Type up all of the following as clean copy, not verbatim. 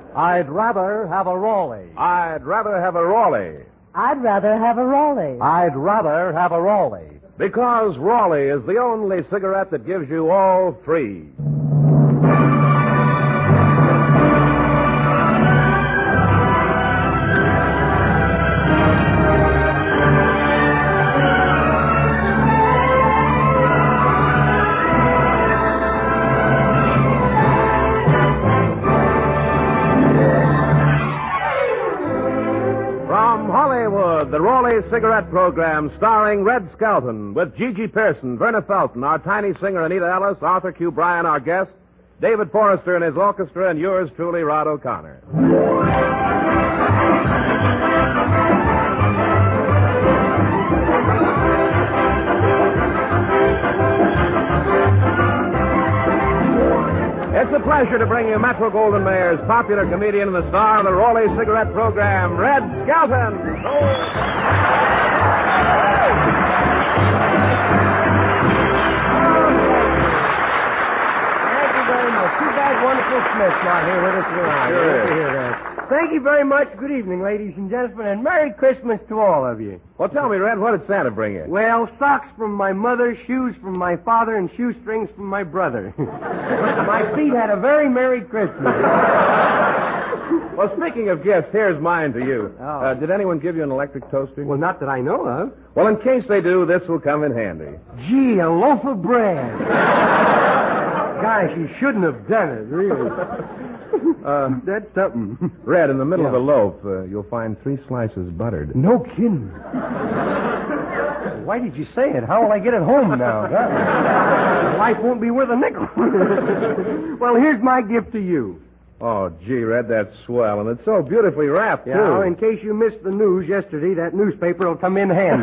I'd rather have a Raleigh. I'd rather have a Raleigh. I'd rather have a Raleigh. I'd rather have a Raleigh. Because Raleigh is the only cigarette that gives you all three. The Raleigh Cigarette Program, starring Red Skelton, with Gigi Pearson, Verna Felton, our tiny singer Anita Ellis, Arthur Q. Bryan, our guest, David Forrester and his orchestra, and yours truly, Rod O'Connor. It's a pleasure to bring you Metro-Goldwyn-Mayer's popular comedian and the star of the Raleigh Cigarette Program, Red Skelton. Thank you very much. Too bad Wonderful Smith's not here with us tonight. Sure is. To hear that. Thank you very much. Good evening, ladies and gentlemen, and Merry Christmas to all of you. Well, tell me, Red, what did Santa bring you? Well, socks from my mother, shoes from my father, and shoestrings from my brother. My feet had a very Merry Christmas. Well, speaking of gifts, here's mine to you. Oh. Did anyone give you an electric toaster? Well, not that I know of. Well, in case they do, this will come in handy. Gee, a loaf of bread. Gosh, you shouldn't have done it, really. That's something. Red, in the middle of the loaf, you'll find 3 slices buttered. No kidding. Why did you say it? How will I get it home now? Life won't be worth a nickel. Well, here's my gift to you. Oh, gee, Red, that's swell, and it's so beautifully wrapped, too. Yeah, in case you missed the news yesterday, that newspaper will come in handy.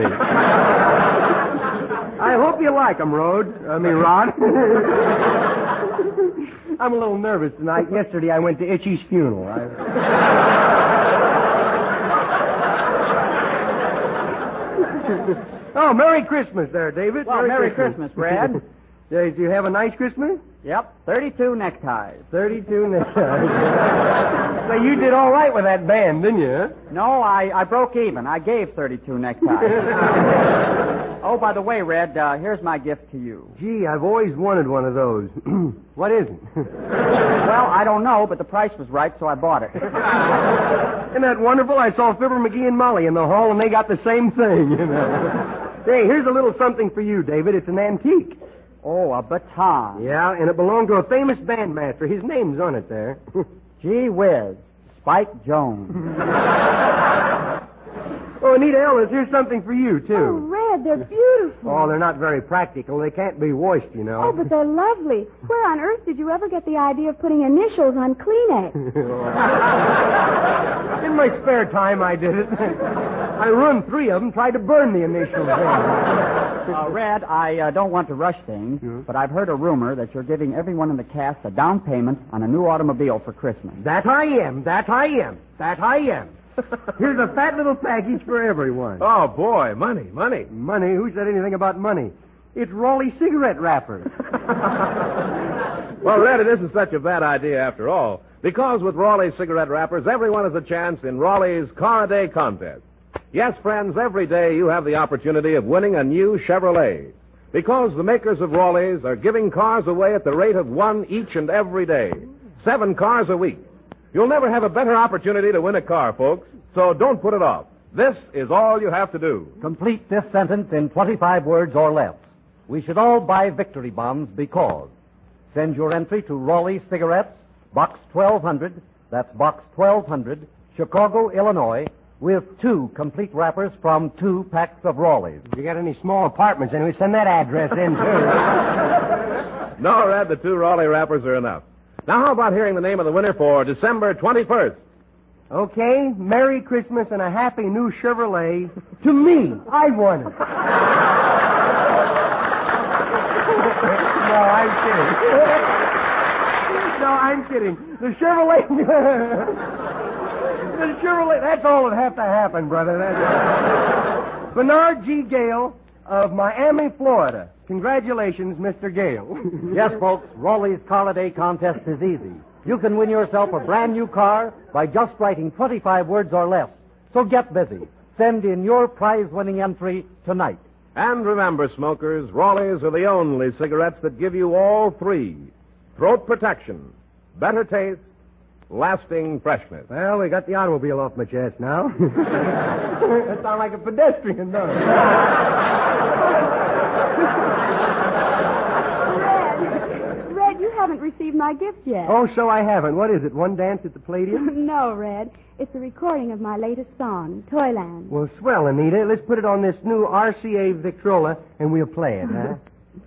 I hope you like them, Rod. I'm a little nervous tonight. Yesterday I went to Itchy's funeral. Oh, Merry Christmas there, David. Well, Merry Christmas, Brad. Did you have a nice Christmas? Yep, 32 neckties. 32 neckties. So you did all right with that band, didn't you? Huh? No, I broke even. I gave 32 neckties. Oh, by the way, Red, here's my gift to you. Gee, I've always wanted one of those. What is it? Well, I don't know, but the price was right, so I bought it. Isn't that wonderful? I saw Fibber McGee and Molly in the hall, and they got the same thing, you know. Hey, here's a little something for you, David. It's an antique. Oh, a baton. Yeah, and it belonged to a famous bandmaster. His name's on it there. Gee whiz, Spike Jones. Oh, Anita Ellis, here's something for you, too. Oh, Red, they're beautiful. Oh, they're not very practical. They can't be washed, you know. Oh, but they're lovely. Where on earth did you ever get the idea of putting initials on Kleenex? In my spare time, I did it. I ruined 3 of them, tried to burn the initials in. Red, I don't want to rush things, but I've heard a rumor that you're giving everyone in the cast a down payment on a new automobile for Christmas. That I am. Here's a fat little package for everyone. Oh, boy, money. Money? Who said anything about money? It's Raleigh cigarette wrappers. Well, Red, it isn't such a bad idea after all. Because with Raleigh cigarette wrappers, everyone has a chance in Raleigh's Car a Day contest. Yes, friends, every day you have the opportunity of winning a new Chevrolet. Because the makers of Raleigh's are giving cars away at the rate of 1 each and every day. 7 cars a week. You'll never have a better opportunity to win a car, folks, so don't put it off. This is all you have to do. Complete this sentence in 25 words or less. We should all buy victory bonds because. Send your entry to Raleigh Cigarettes, Box 1200, that's Box 1200, Chicago, Illinois, with 2 complete wrappers from 2 packs of Raleigh's. If you got any small apartments, anyway, send that address in, too. No, Red, the 2 Raleigh wrappers are enough. Now, how about hearing the name of the winner for December 21st? Okay, Merry Christmas and a Happy New Chevrolet to me. I won it. No, I'm kidding. The Chevrolet... The Chevrolet, that's all that have to happen, brother. Bernard G. Gale of Miami, Florida. Congratulations, Mr. Gale. Yes, folks, Raleigh's Car a Day contest is easy. You can win yourself a brand new car by just writing 25 words or less. So get busy. Send in your prize-winning entry tonight. And remember, smokers, Raleigh's are the only cigarettes that give you all three: throat protection, better taste, lasting freshness. Well, we got the automobile off my chest now. That sounds like a pedestrian, doesn't it? Red, you haven't received my gift yet. Oh, so I haven't. What is it, one dance at the Palladium? No, Red. It's a recording of my latest song, Toyland. Well, swell, Anita. Let's put it on this new RCA Victrola, and we'll play it, huh?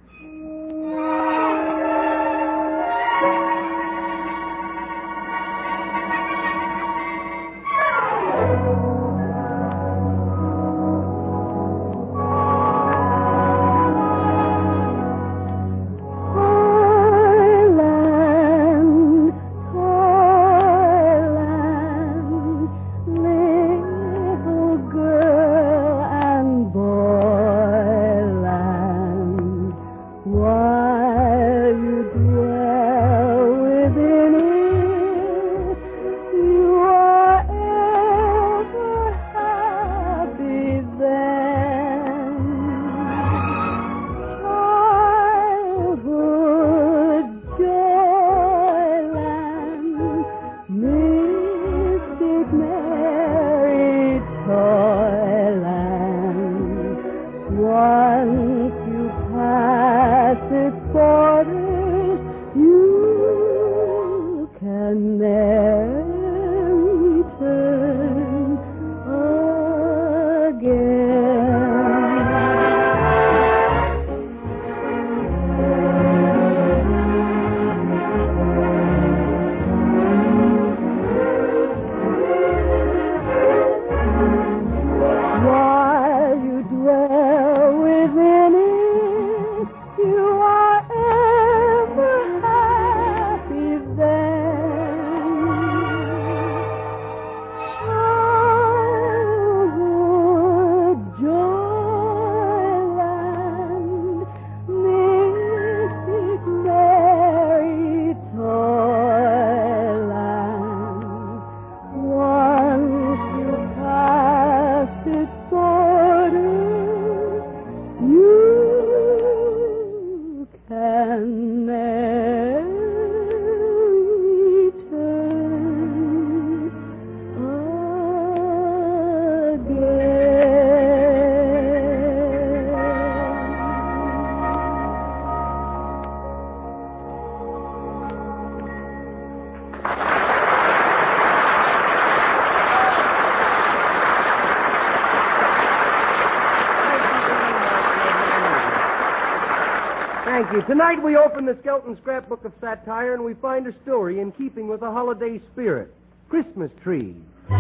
Thank you. Tonight we open the Skelton Scrapbook of Satire and we find a story in keeping with the holiday spirit. Christmas Tree.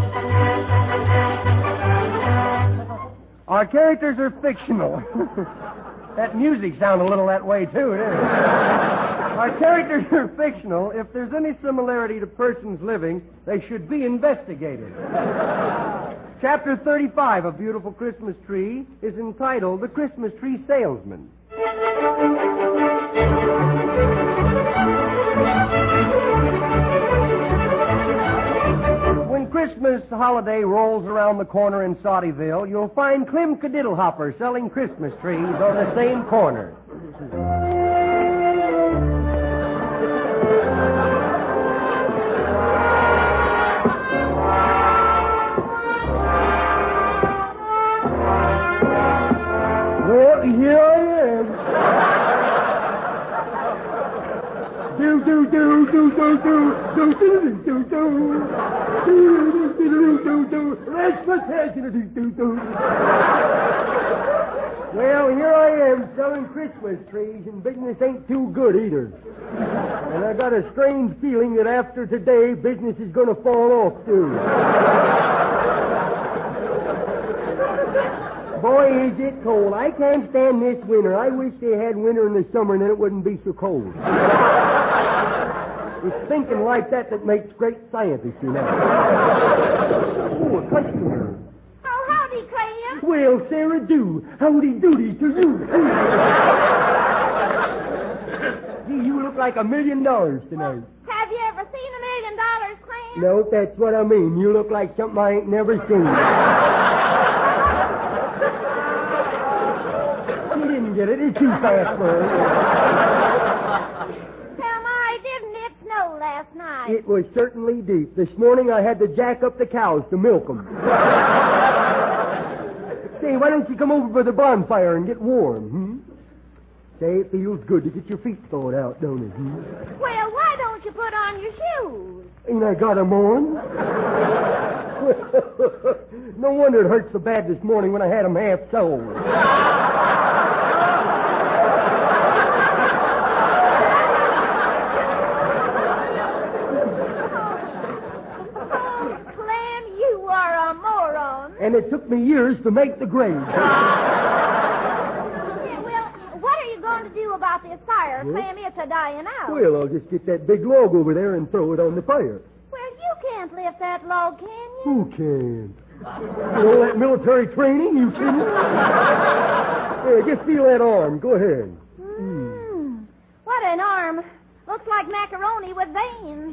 Our characters are fictional. That music sounds a little that way, too, doesn't it? Our characters are fictional. If there's any similarity to persons living, they should be investigated. Chapter 35 of Beautiful Christmas Tree is entitled The Christmas Tree Salesman. When Christmas holiday rolls around the corner in Saudyville, you'll find Clem Cadiddlehopper selling Christmas trees on the same corner. Well, here I am. Do do do do do do do do do do. Let's put that in do do. Well, here I am selling Christmas trees, and business ain't too good either. And I got a strange feeling that after today, business is going to fall off too. Boy, is it cold. I can't stand this winter. I wish they had winter in the summer and then it wouldn't be so cold. It's thinking like that makes great scientists, you know. Oh, a customer. Oh, howdy, Clem. Well, Sarah do. Howdy doody to you. Gee, you look like $1 million tonight. Have you ever seen Clem? No, that's what I mean. You look like something I ain't never seen. She didn't get it. It's too fast for her. Tell my, didn't it snow last night? It was certainly deep. This morning I had to jack up the cows to milk them. Say, why don't you come over by the bonfire and get warm, Say, it feels good to get your feet thawed out, don't it, Well, why don't you put on your shoes? Ain't I got 'em on? No wonder it hurt so bad this morning when I had 'em half soled. Oh, Clem, you are a moron. And it took me years to make the grade. Yeah, well, what are you going to do about this fire, Clem? It's a dying out. Well, I'll just get that big log over there and throw it on the fire. Well, you can't lift that log, can you? Who can? You know that military training, you can? Here, just feel that arm. Go ahead. What an arm. Looks like macaroni with veins.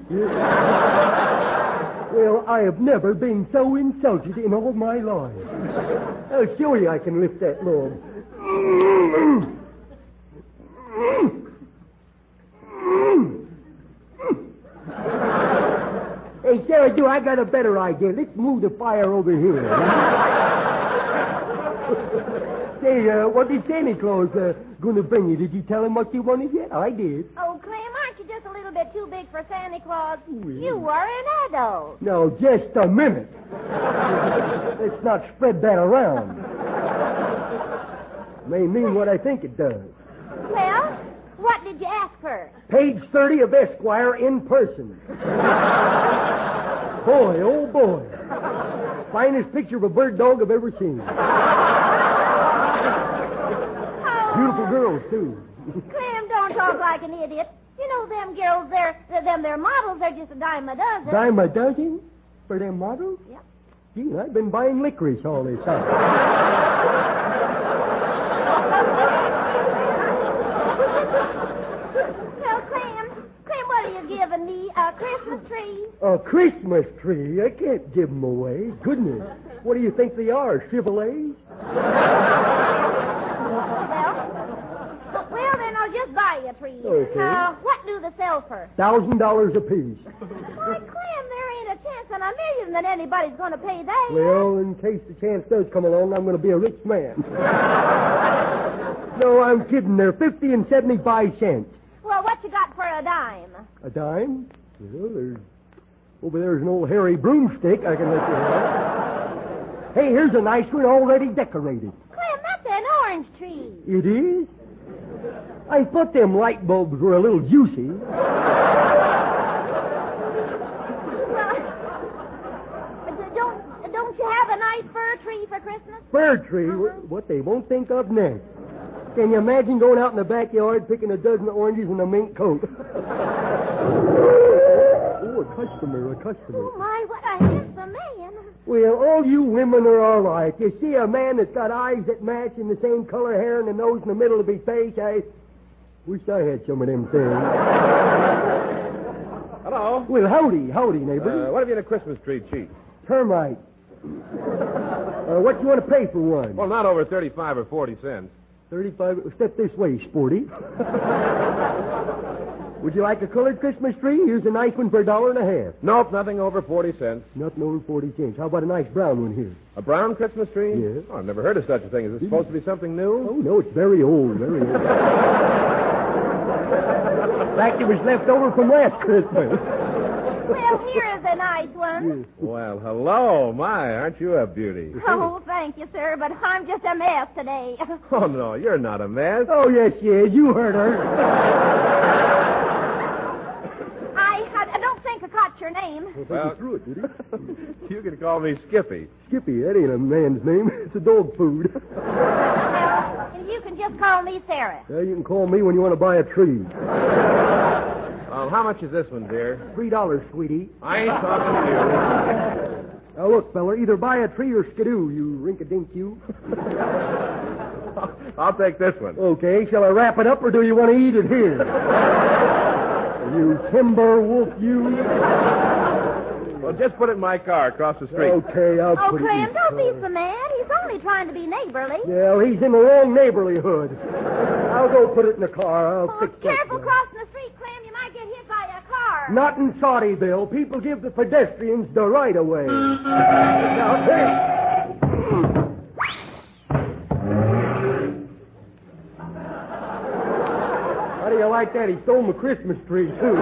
Well, I have never been so insulted in all my life. I'll show you I can lift that log. Hey, Sarah, I got a better idea. Let's move the fire over here. Say, what did Santa Claus going to bring you? Did you tell him what you wanted yet? I did. Oh, Clem, aren't you just a little bit too big for Santa Claus? You are an adult. No, just a minute. Let's not spread that around. May mean what I think it does. Well, what did you ask for? Page 30 of Esquire in person. Boy, oh boy. Finest picture of a bird dog I've ever seen. Beautiful girls, too. Clem, don't talk like an idiot. You know them girls, they're models, they're just a dime a dozen. Dime a dozen for them models? Yep. Gee, I've been buying licorice all this time. Well, Clem, what are you giving me? A Christmas tree? A Christmas tree? I can't give them away. Goodness. What do you think they are, Chevrolets? Well, then I'll just buy you a tree. Okay. What do they sell for? $1,000 apiece. Why, Clem, there ain't a chance in a million that anybody's going to pay that. Well, in case the chance does come along, I'm going to be a rich man. No, I'm kidding. They're 50 and 75 cents. Well, what you got for a dime? A dime? Well, over there's an old hairy broomstick I can let you have. Hey, here's a nice one already decorated. Clem, that's an orange tree. It is? I thought them light bulbs were a little juicy. Well, don't you have a nice fir tree for Christmas? Fir tree? What they won't think of next. Can you imagine going out in the backyard picking a dozen oranges in a mink coat? Oh, a customer. Oh, my, what a handsome man. Well, all you women are all right. You see a man that's got eyes that match and the same color hair and the nose in the middle of his face, I wish I had some of them things. Hello. Well, howdy, neighbor. What have you in a Christmas tree, Chief? Termite. What you want to pay for one? Well, not over 35 or 40 cents. 35. Step this way, sporty. Would you like a colored Christmas tree? Here's a nice one for $1.50. Nope, nothing over 40 cents. Nothing over 40 cents. How about a nice brown one here? A brown Christmas tree? Yes. Oh, I've never heard of such a thing. Is it supposed to be something new? Oh, no, it's very old, very old. In fact, it was left over from last Christmas. Well, here is a nice one. Well, hello. My, aren't you a beauty? Oh, thank you, sir, but I'm just a mess today. Oh, no, you're not a mess. Oh, yes, she is. You heard her. I don't think I caught your name. Well, threw it, did he? You can call me Skippy. Skippy, that ain't a man's name. It's a dog food. Well, you can just call me Sarah. Well, you can call me when you want to buy a tree. How much is this one, dear? $3, sweetie. I ain't talking to you. Now, look, fella, either buy a tree or skidoo, you rink-a-dink you. I'll take this one. Okay, shall I wrap it up, or do you want to eat it here? You timber wolf, you. Well, just put it in my car across the street. Okay, I'll Oh, put it in Clem, don't your be car. so mad. He's only trying to be neighborly. Well, he's in the wrong neighborhood. I'll go put it in the car. I'll Oh, fix it. careful crossing the street, Clem. You might get hit by a car. Not in Saudyville. People give the pedestrians the right of way. Now, hey. How do you like that? He stole my Christmas tree, too.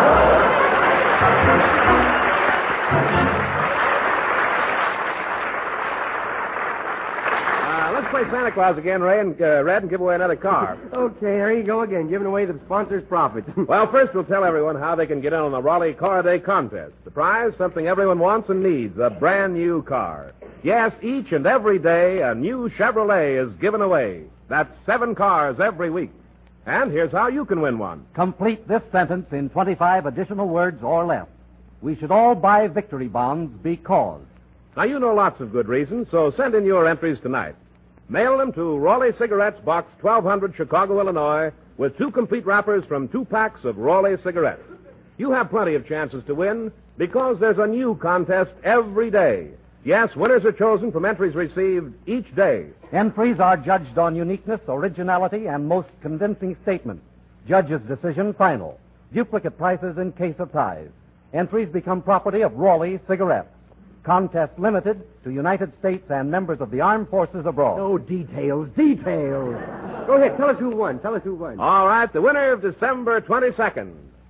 Let's play Santa Claus again, Red, and give away another car. Okay, there you go again, giving away the sponsor's profit. Well, first we'll tell everyone how they can get in on the Raleigh Car Day contest. The prize, something everyone wants and needs, a brand new car. Yes, each and every day, a new Chevrolet is given away. That's 7 cars every week. And here's how you can win one. Complete this sentence in 25 additional words or less. We should all buy victory bonds because. Now, you know lots of good reasons, so send in your entries tonight. Mail them to Raleigh Cigarettes, Box 1200, Chicago, Illinois, with 2 complete wrappers from 2 packs of Raleigh cigarettes. You have plenty of chances to win because there's a new contest every day. Yes, winners are chosen from entries received each day. Entries are judged on uniqueness, originality, and most convincing statements. Judge's decision final. Duplicate prices in case of ties. Entries become property of Raleigh Cigarettes. Contest limited to United States and members of the armed forces abroad. Oh, details. Go ahead, tell us who won. All right, the winner of December 22nd.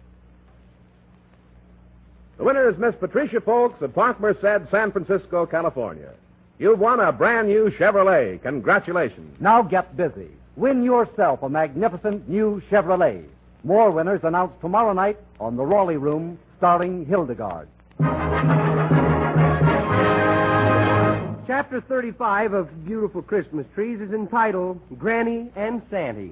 The winner is Miss Patricia Folks of Park Merced, San Francisco, California. You've won a brand new Chevrolet. Congratulations. Now get busy. Win yourself a magnificent new Chevrolet. More winners announced tomorrow night on the Raleigh Room, starring Hildegard. Chapter 35 of Beautiful Christmas Trees is entitled Granny and Santy.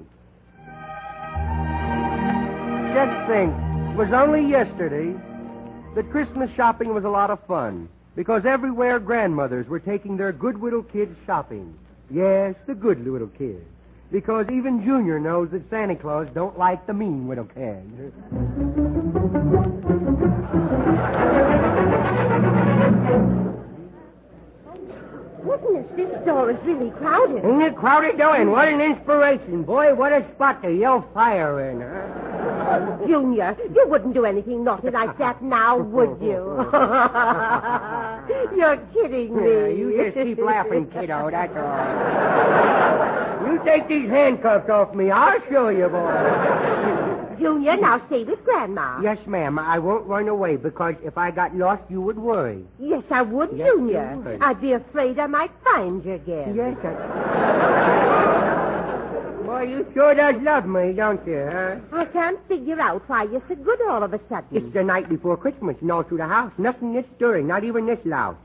Just think, it was only yesterday that Christmas shopping was a lot of fun because everywhere grandmothers were taking their good little kids shopping. Yes, the good little kids. Because even Junior knows that Santa Claus don't like the mean little kids. Goodness, this store is really crowded. Isn't it crowded, though? And what an inspiration. Boy, what a spot to yell fire in, huh? Junior, you wouldn't do anything naughty like that now, would you? You're kidding me. Yeah, you just keep laughing, kiddo, that's all. You take these handcuffs off me. I'll show you, boy. Junior, now stay with Grandma. Yes, ma'am. I won't run away because if I got lost, you would worry. Yes, I would, Yes, Junior. you would. I'd be afraid I might find you again. Yes, Boy, you sure does love me, don't you, huh? I can't figure out why you're so good all of a sudden. It's the night before Christmas and all through the house. Nothing is stirring, not even this loud.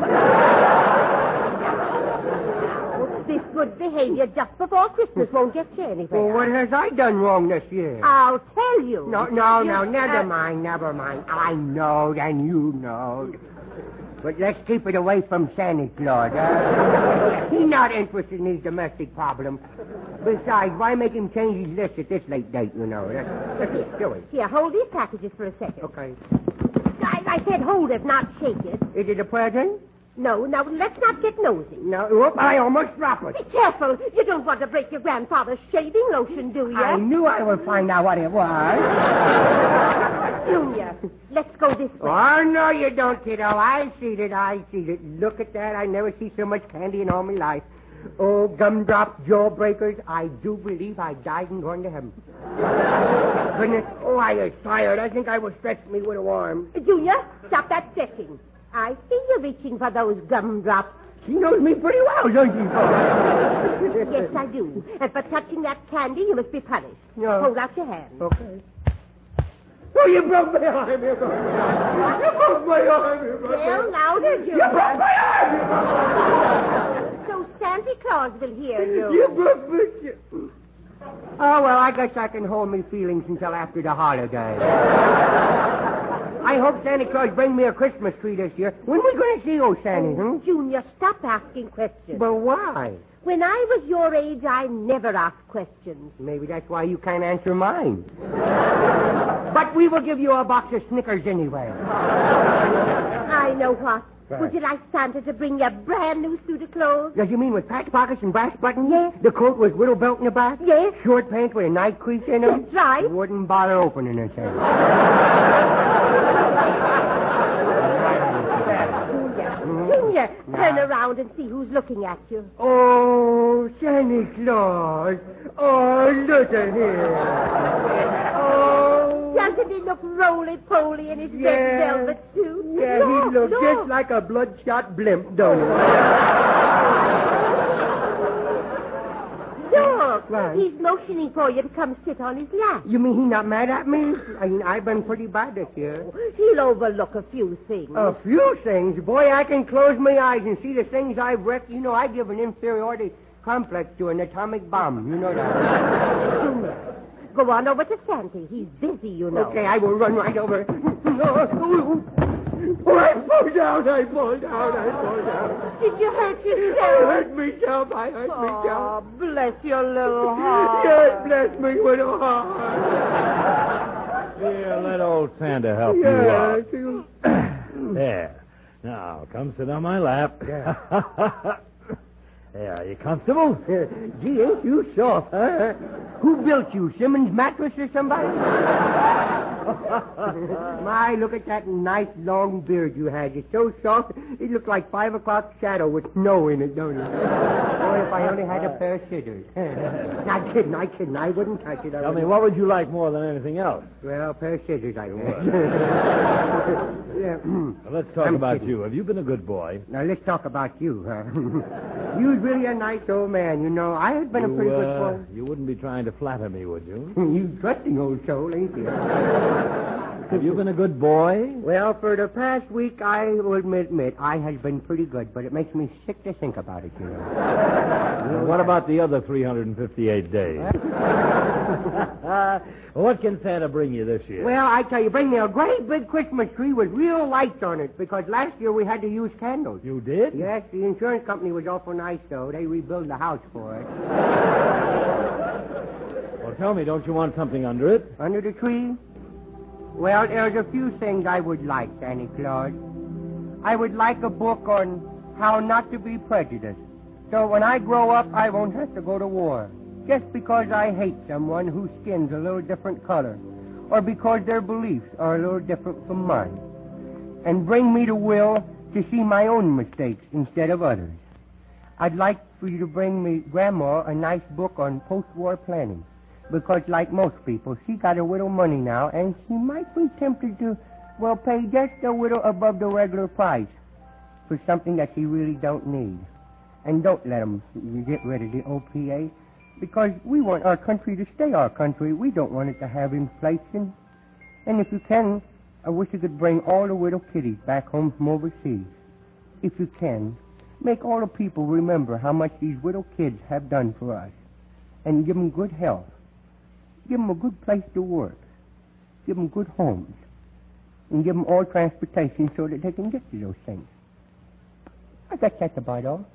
This good behavior just before Christmas won't get you anywhere. Well, what has I done wrong this year? I'll tell you. No, never mind. I know, and you know. But let's keep it away from Santa Claus. He's not interested in these domestic problems. Besides, why make him change his list at this late date, you know? Let's do it. Here, hold these packages for a second. Okay. I said hold it, not shake it. Is it a present? No, now let's not get nosy. No, whoop, I almost dropped it. Be careful. You don't want to break your grandfather's shaving lotion, do you? I knew I would find out what it was. Junior, let's go this way. Oh, no, you don't, kiddo. I see it. Look at that. I never see so much candy in all my life. Oh, gumdrop jawbreakers. I do believe I died and gone to heaven. Goodness. Oh, I was tired. I think I will stretch me with a arm. Junior, stop that stretching. I see you reaching for those gumdrops. She knows me pretty well, don't she? Yes, I do. And for touching that candy, you must be punished. No. Hold out your hand. Okay. Oh, you broke my arm. You broke my arm. Well, louder, Junior. You broke my arm. So Santa Claus will hear you. You broke my... Oh, well, I guess I can hold me feelings until after the holidays. I hope Santa Claus bring me a Christmas tree this year. When are we going to see old Santa, Junior, stop asking questions. But why? When I was your age, I never asked questions. Maybe that's why you can't answer mine. But we will give you a box of Snickers anyway. I I know what. Would you like Santa to bring you a brand new suit of clothes? Does you mean with patch pockets and brass buttons? Yes. The coat with little belt in the back? Yes. Short pants with a nice crease in them? That's right. Wouldn't bother opening it. Junior, turn around and see who's looking at you. Oh, Santa Claus. Oh, look at him. Oh. Doesn't he look roly-poly in his Yeah. red velvet suit? Yeah, Look, he looks look. just like a bloodshot blimp, don't he? Look, Right. he's motioning for you to come sit on his lap. You mean he's not mad at me? I mean, I've been pretty bad this year. He'll overlook a few things. A few things. Boy, I can close my eyes and see the things I've wrecked. You know, I give an inferiority complex to an atomic bomb. You know that. Go on over to Santy. He's busy, you know. Okay, I will run right over. Oh, I fall down. Did you hurt I yourself? hurt myself. Oh, bless your little heart. Yes, bless me with a heart. Here, let old Santa help you out. There. Now, come sit on my lap. There, are you comfortable? Gee, ain't you soft, huh? Who built you, Simmons Mattress or somebody? My, look at that nice long beard you had. It's so soft, it looked like 5 o'clock shadow with snow in it, don't it? Boy, if I only had a pair of scissors. Not kidding. I wouldn't touch it. Tell me, what would you like more than anything else? Well, a pair of scissors, I guess. Yeah. Well, let's talk I'm about kidding. you. Have you been a good boy? Now, let's talk about you, huh? You're really a nice old man, you know. I had been a pretty good boy. You wouldn't be trying to flatter me, would you? You trusting old soul, ain't you? Have you been a good boy? Well, for the past week, I will admit I has been pretty good, but it makes me sick to think about it, you know. What about the other 358 days? What can Santa bring you this year? Well, I tell you, bring me a great big Christmas tree with real lights on it, because last year we had to use candles. You did? Yes, the insurance company was awful nice, though. They rebuilt the house for us. Well, tell me, don't you want something under it? Under the tree? Well, there's a few things I would like, Santa Claus. I would like a book on how not to be prejudiced. So when I grow up, I won't have to go to war. Just because I hate someone whose skin's a little different color, or because their beliefs are a little different from mine. And bring me the will to see my own mistakes instead of others. I'd like for you to bring me Grandma a nice book on post-war planning. Because like most people, she got a little money now, and she might be tempted to, well, pay just a little above the regular price for something that she really don't need. And don't let them get rid of the OPA, because we want our country to stay our country. We don't want it to have inflation. And if you can, I wish you could bring all the little kiddies back home from overseas. If you can, make all the people remember how much these little kids have done for us, and give them good health. Give them a good place to work. Give them good homes. And give them all transportation so that they can get to those things. I guess that's about all.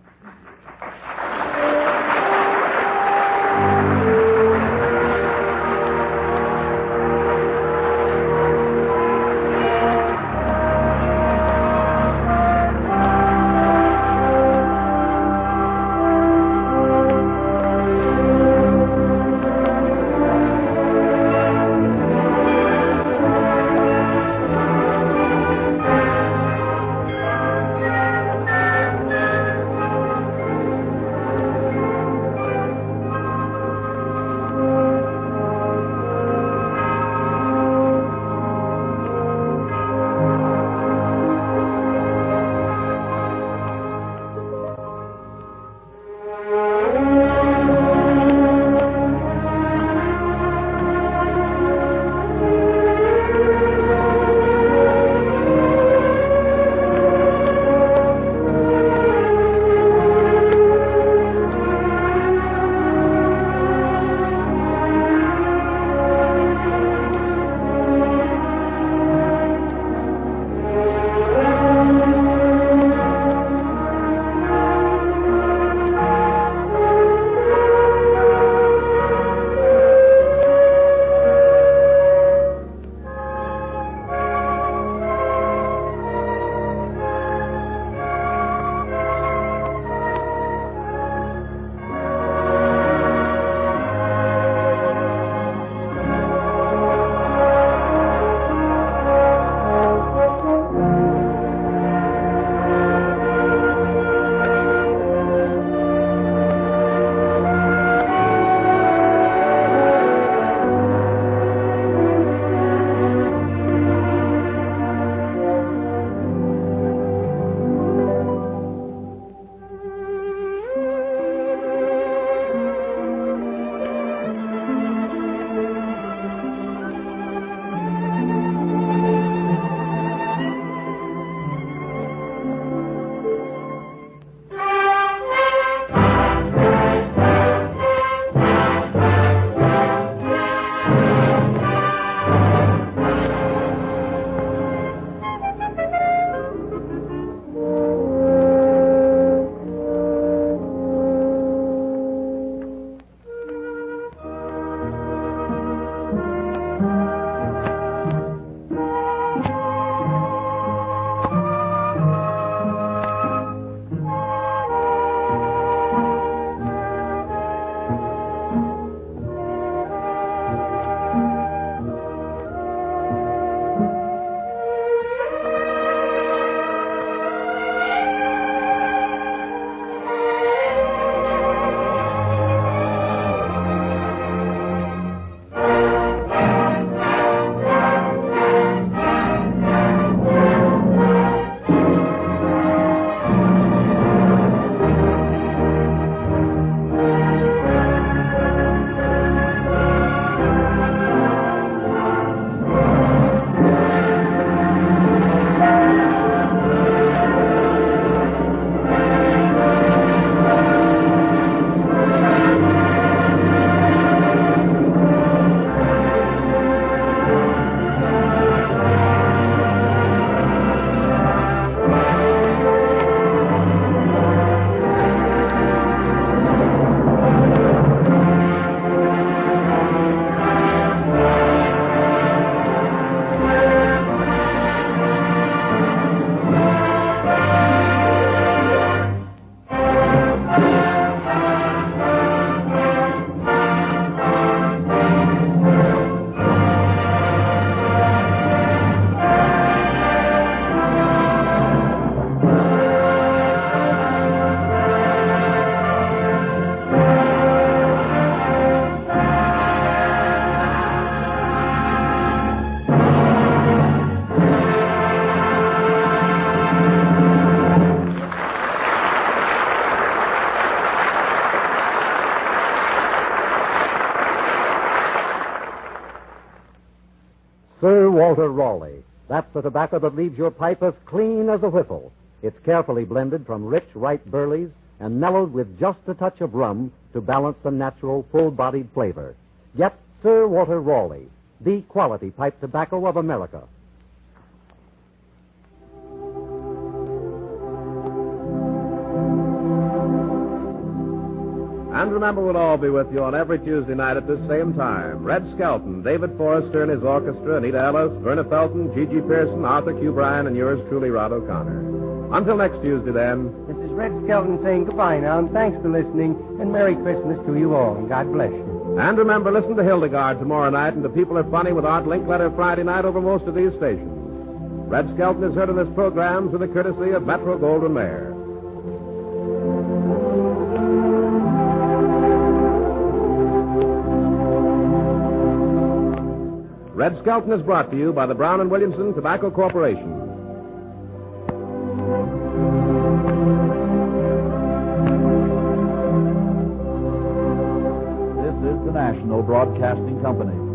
Sir Walter Raleigh. That's the tobacco that leaves your pipe as clean as a whistle. It's carefully blended from rich, ripe burleys and mellowed with just a touch of rum to balance the natural, full-bodied flavor. Get Sir Walter Raleigh, the quality pipe tobacco of America. And remember, we'll all be with you on every Tuesday night at this same time. Red Skelton, David Forrester and his orchestra, Anita Ellis, Verna Felton, Gigi Pearson, Arthur Q. Bryan, and yours truly, Rod O'Connor. Until next Tuesday, then. This is Red Skelton saying goodbye now, and thanks for listening, and Merry Christmas to you all, and God bless you. And remember, listen to Hildegard tomorrow night and to People Are Funny with Art Linkletter Friday night over most of these stations. Red Skelton is heard in this program through the courtesy of Metro Goldwyn Mayer. Red Skelton is brought to you by the Brown & Williamson Tobacco Corporation. This is the National Broadcasting Company.